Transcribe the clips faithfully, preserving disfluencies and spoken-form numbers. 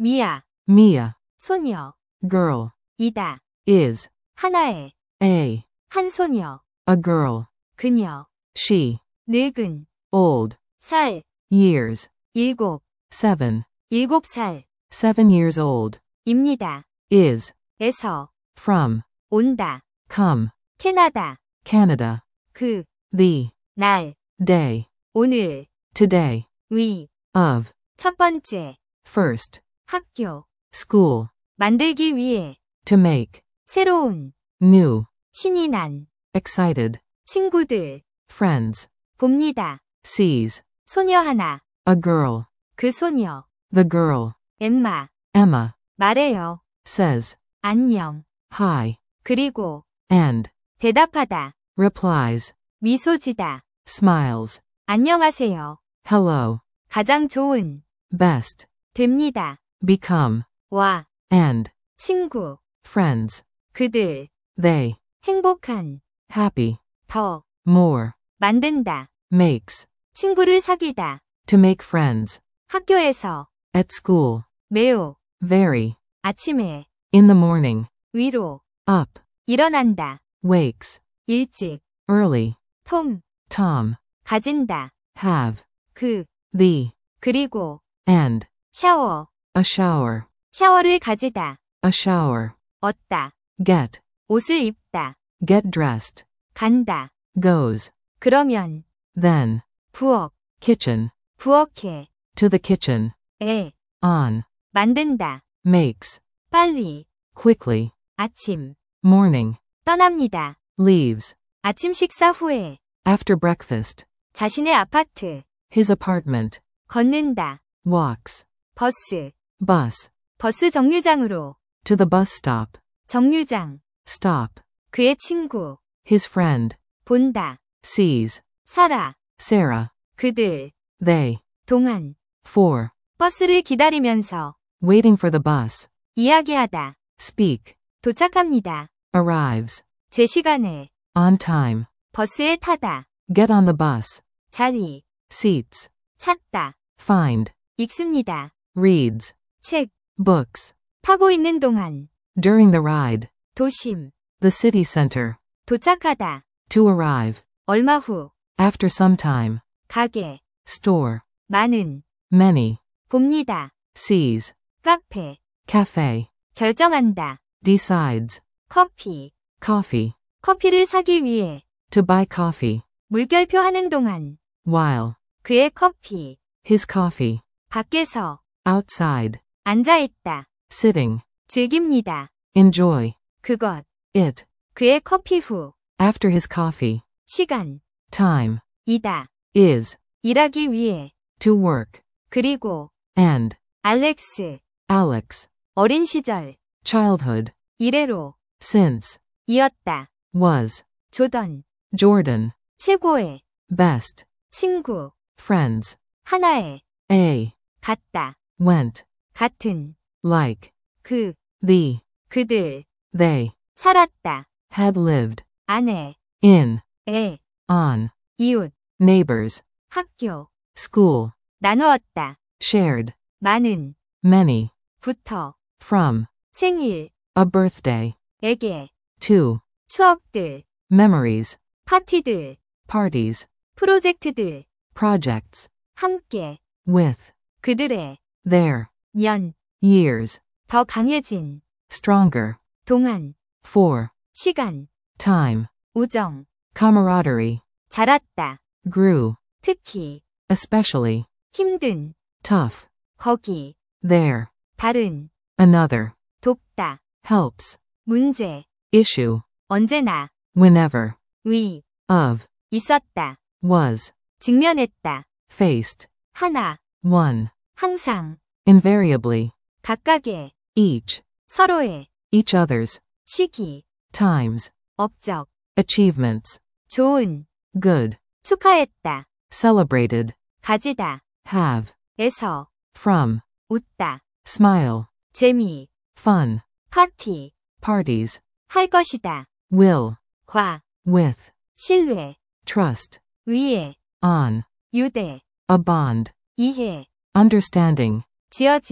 미야, Mia, 소녀, girl, 이다, is, 하나의, a, 한 소녀, a girl, 그녀, she, 늙은, old, 살, years, 일곱, seven, 일곱 살, seven years old, 입니다, is, 에서, from, 온다, come, 캐나다, Canada, 그, the, 날, day, 오늘, today, 위, of, 첫 번째, first, 학교, school, 만들기 위해, to make, 새로운, new, 신이 난, excited, 친구들, friends, 봅니다, sees, 소녀 하나, a girl, 그 소녀, the girl, 엠마, Emma, 말해요, says, 안녕, hi, 그리고, and, 대답하다, replies, 미소지다, smiles, 안녕하세요, hello, 가장 좋은, best, 됩니다, become, 와, and, 친구, friends, 그들, they, 행복한, happy, 더, more, 만든다, makes, 친구를 사귀다, to make friends, 학교에서, at school, 매우, very, 아침에, in the morning, 위로, up, 일어난다, wakes, 일찍, early, 톰, Tom, 가진다, have, 그, the, 그리고, and, 샤워, a shower, 샤워를 가지다, a shower, 얻다, get, 옷을 입다, get dressed, 간다, goes, 그러면, then, 부엌, kitchen, 부엌에, to the kitchen, 에, on, 만든다, makes, 빨리, quickly, 아침, morning, 떠납니다, leaves, 아침 식사 후에, after breakfast, 자신의 아파트, his apartment, 걷는다, walks, 버스, bus, 버스 정류장으로, to the bus stop, 정류장, stop, 그의 친구, his friend, 본다, sees, 살아, Sarah, 그들, they, 동안, for, 버스를 기다리면서, waiting for the bus, 이야기하다, speak, 도착합니다, arrives, 제 시간에, on time, 버스에 타다, get on the bus, 자리, seats, 찾다, find, 읽습니다, reads, 책, books, 타고 있는 동안, during the ride, 도심, the city center, 도착하다, to arrive, 얼마 후, after some time, 가게, store, 많은, many, 봅니다, sees, 카페, cafe, 결정한다, decides, 커피, coffee, 커피를 사기 위해, to buy coffee, 물결표 하는 동안, while, 그의 커피, his coffee, 밖에서, outside, 앉아있다, sitting, 즐깁니다, enjoy, 그것, it, 그의 커피 후, after his coffee, 시간, time, 이다, is, 일하기 위해, to work, 그리고, and, 알렉스, Alex, 어린 시절, childhood, 이래로, since, 이었다, was, 조던, Jordan, 최고의, best, 친구, friends, 하나의, a, 같다, went, 같은, like, 그, the, 그들, they, 살았다, had lived, 아내, in, 애, on, 이웃, neighbors, 학교, school, 나누었다, shared, 많은, many, 부터, from, 생일, a birthday, 에게, to, 추억들, memories, 파티들, parties, 프로젝트들, projects, 함께, with, 그들의, their, 년, years, 더 강해진, stronger, 동안, for, 시간, time, 우정, camaraderie, 자랐다, grew, 특히, especially, 힘든, tough, 거기, there, 다른, another, 돕다, helps, 문제, issue, 언제나, whenever, 위, of, 있었다, was, 직면했다, faced, 하나, one, 항상, invariably, 각각의, each, 서로의, each other's, 시기, times, 업적, achievements, 좋은, good, 축하했다, celebrated, 가지다, have, 에서, from, 웃다, smile, 재미, fun, 파티, parties, 할 것이다, will, 과, with, 신뢰, trust, 위에, on, 유대, a bond, 이해, understanding, 지어진,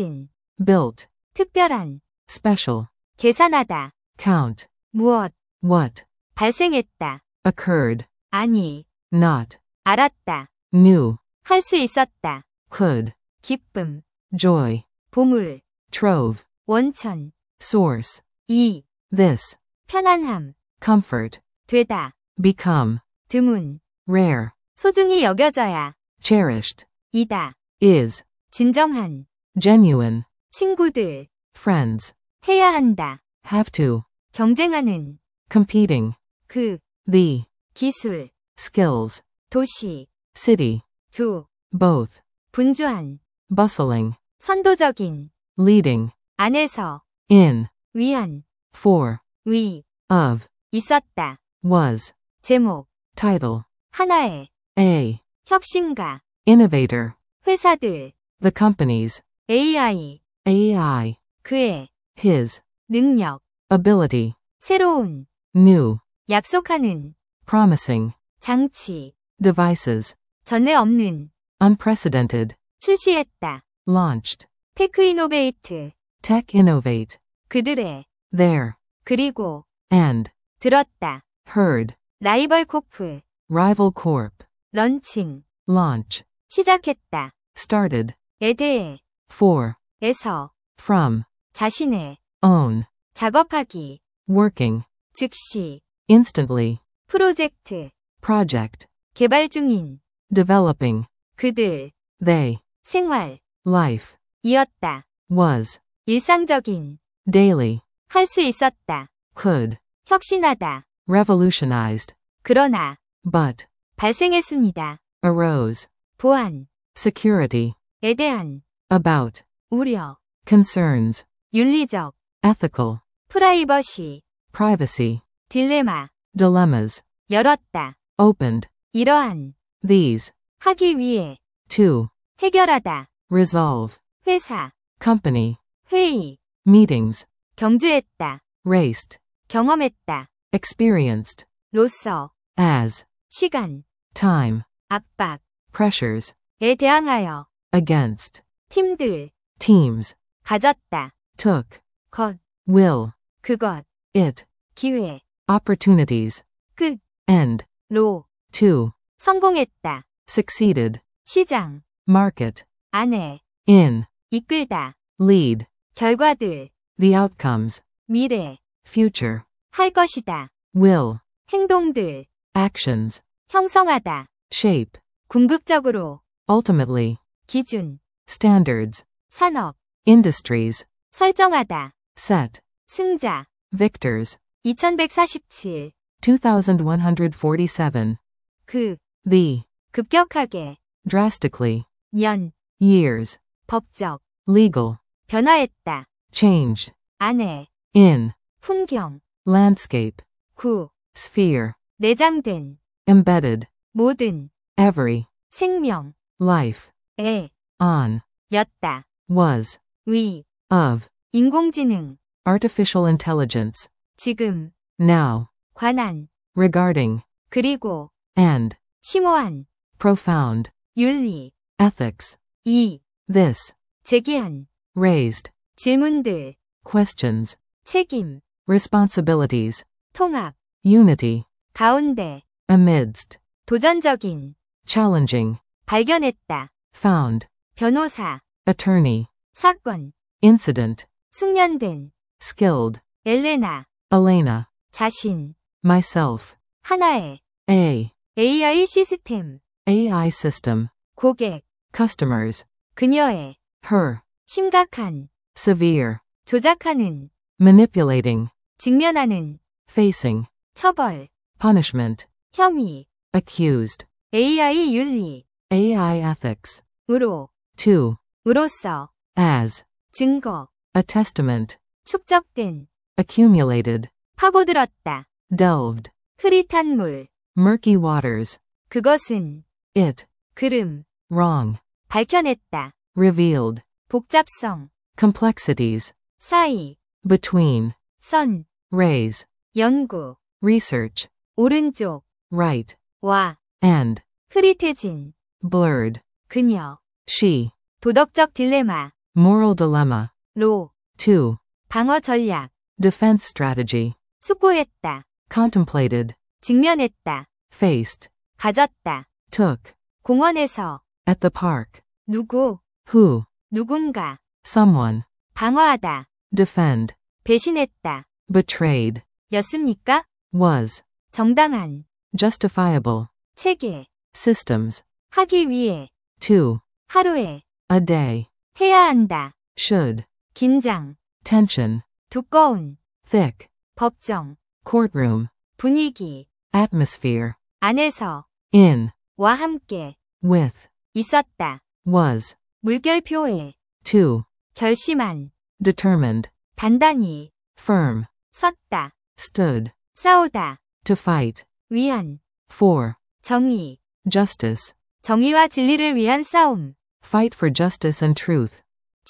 built, 특별한, special, 계산하다, count, 무엇, what, 발생했다, occurred, 아니, not, 알았다, knew, 할 수 있었다, could, 기쁨, joy, 보물, trove, 원천, source, 이, this, 편안함, comfort, 되다, become, 드문, rare, 소중히 여겨져야, cherished, 이다, is, 진정한, genuine, 친구들, friends, 해야 한다, have to, 경쟁하는, competing, 그, the, 기술, skills, 도시, city, 두, both, 분주한, bustling, 선도적인, leading, 안에서, in, 위한, for, 위, of, 있었다, was, 제목, title, 하나의, a, 혁신가, innovator, 회사들, the companies, 에이아이, A I, 그의, his, 능력, ability, 새로운, new, 약속하는, promising, 장치, devices, 전에 없는, unprecedented, 출시했다, launched, 테크이노베이트, tech innovate, 그들의, there, 그리고, and, 들었다, heard, 라이벌 코프, rival corp, 런칭, launch, 시작했다, started, 에 대해, for, 에서, from, 자신의, own, 작업하기, working, 즉시, instantly, 프로젝트, project, 개발 중인, developing, 그들, they, 생활, life, 이었다, was, 일상적인, daily, 할 수 있었다, could, 혁신하다, revolutionized, 그러나, but, 발생했습니다. arose, 보안, security, 에 대한, about, 우려, concerns, 윤리적, ethical, 프라이버시, privacy, 딜레마, dilemmas, 열었다, opened, 이러한, these, 하기 위해, to, 해결하다, resolve, 회사, company, 회의, meetings, 경주했다, raced, 경험했다, experienced, 로서, as, 시간, time, 압박, pressures, 에 대항하여, against, 팀들, teams, 가졌다, took, 것, will, 그것, it, 기회, opportunities, 끝, end, 로, to, 성공했다, succeeded, 시장, market, 안에, in, 이끌다, lead, 결과들, the outcomes, 미래, future, 할 것이다, will, 행동들, actions, 형성하다, shape, 궁극적으로, ultimately, 기준, standards, 산업, industries, 설정하다, set, 승자, victors, 이천백사십칠, twenty-one forty-seven, 그, the, 급격하게, drastically, 년, years, 법적, legal, 변화했다, changed, 안에, in, 풍경, landscape, 구, sphere, 내장된, embedded, 모든, every, 생명, life, 에, on, 였다, was, 위, of, 인공지능, artificial intelligence, 지금, now, 관한, regarding, 그리고, and, 심오한, profound, 윤리, ethics, 이, this, 제기한, raised, 질문들, questions, 책임, responsibilities, 통합, unity, 가운데, amidst, 도전적인, challenging, 발견했다, found, 변호사, attorney, 사건, incident, 숙련된, skilled, 엘레나, Elena, 자신, myself, 하나의, a, 에이아이 시스템, A I system, 고객, customers, 그녀의, her, 심각한, severe, 조작하는, manipulating, 직면하는, facing, 처벌, punishment, 혐의, accused, 에이아이 윤리, A I ethics, 으로, to, 으로써, as, 증거, a testament, 축적된, accumulated, 파고들었다, delved, 흐릿한 물, murky waters, 그것은, it, 그름, wrong, 밝혀냈다, revealed, 복잡성, complexities, 사이, between, 선, raise, 연구, research, 오른쪽, right, 와, and, 흐릿해진, blurred, 그녀, she, 도덕적 딜레마, moral dilemma, 로, to, 방어 전략, defense strategy, 숙고했다, contemplated, 직면했다, faced, 가졌다, took, 공원에서, at the park, 누구, who, 누군가, someone, 방어하다, defend, 배신했다, betrayed, 였습니까? was, 정당한, justifiable, 체계, systems, 하기 위해, to, 하루에, a day, 해야 한다, should, 긴장, tension, 두꺼운, thick, 법정, courtroom, 분위기, atmosphere, 안에서, in, 와 함께, with, 있었다, was, 물결표에, to, 결심한, determined, 단단히, firm, 섰다, stood, 싸우다, to fight, 위한, for, 정의, justice, 정의와 진리를 위한 싸움, fight for justice and truth,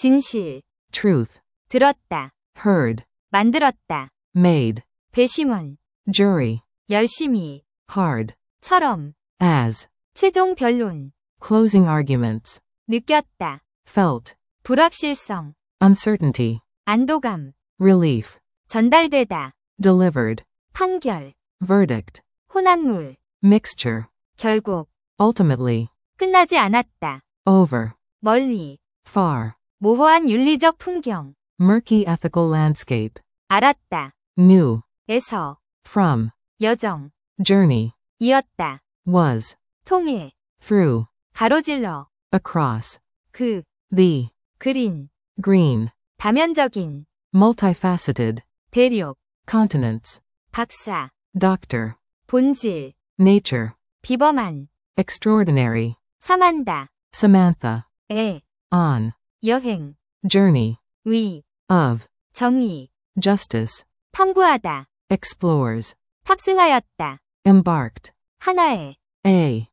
진실, truth, 들었다, heard, 만들었다, made, 배심원, jury, 열심히, hard, 처럼, as, 최종 변론, closing arguments, 느꼈다, felt, 불확실성, uncertainty, 안도감, relief, 전달되다, delivered, 판결, verdict, 혼합물, mixture, 결국, ultimately, 끝나지 않았다, over, 멀리, far, 모호한 윤리적 풍경, murky ethical landscape, 알았다, new, 에서, from, 여정, journey, 이었다, was, 통해, through, 가로질러, across, 그, the, 그린, green, 다면적인, multifaceted, 대륙, continents, 박사, doctor, 본질, nature, 비범한, extraordinary, 삼한다, Samantha, 에, on, 여행, journey, 위, of, 정의, justice, 탐구하다, explores, 탑승하였다, embarked, 하나의, a,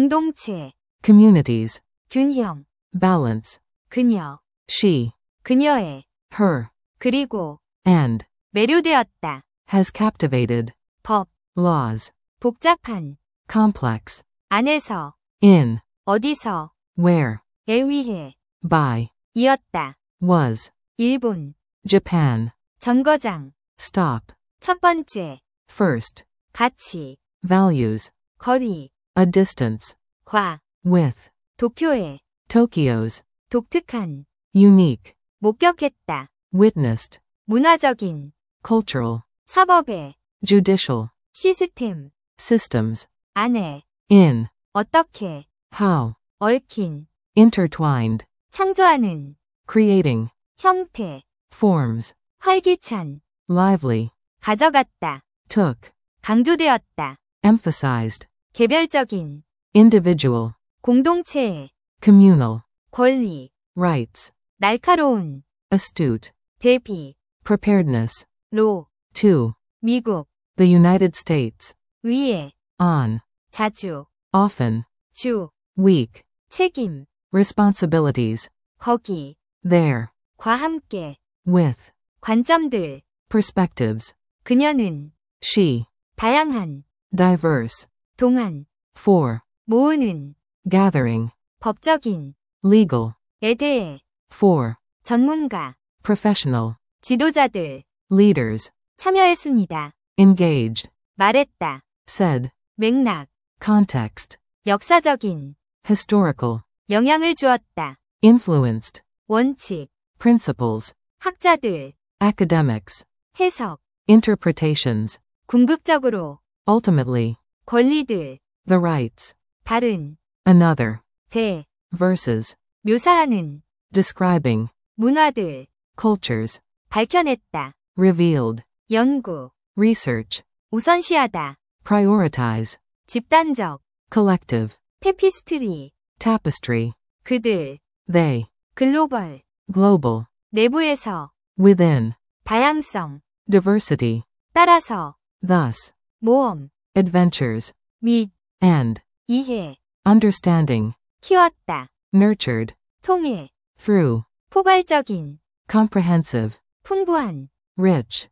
공동체, communities, 균형, balance, 그녀, she, 그녀의, her, 그리고, and, 매료되었다, has captivated, 법, laws, 복잡한, complex, 안에서, in, 어디서, where, 에 위해, by, 이었다, was, 일본, Japan, 정거장, stop, 첫 번째, first, 가치, values, 거리, a distance, 과, with, 도쿄의, Tokyo's, 독특한, unique, 목격했다, witnessed, 문화적인, cultural, 사법의, judicial, 시스템, systems, 안에, in, 어떻게, how, 얽힌, intertwined, 창조하는, creating, 형태, forms, 활기찬, lively, 가져갔다, took, 강조되었다, emphasized, 개별적인, individual, 공동체의, communal, 권리, rights, 날카로운, astute, 대비, preparedness, 로, to, 미국, the United States, 위에, on, 자주, often, 주, weak, 책임, responsibilities, 거기, there, 과 함께, with, 관점들, perspectives, 그녀는, she, 다양한, diverse, 동안, for, 모으는, gathering, 법적인, legal, 에 대해, for, 전문가, professional, 지도자들, leaders, 참여했습니다. engaged, 말했다. said, 맥락, context, 역사적인, historical, 영향을 주었다. influenced, 원칙, principles, 학자들, academics, 해석, interpretations, 궁극적으로, ultimately, 권리들, the rights, 다른, another, 대, verses, 묘사하는, describing, 문화들, cultures, 밝혀냈다. revealed, 연구, research, 우선시하다. prioritize, 집단적, collective, 테피스트리, tapestry, 그들, they, 글로벌, global, 내부에서, within, 다양성, diversity, 따라서, thus, 모험, adventures, 및, and, 이해, understanding, 키웠다. nurtured, 통해, through, 포괄적인, comprehensive, 풍부한, rich,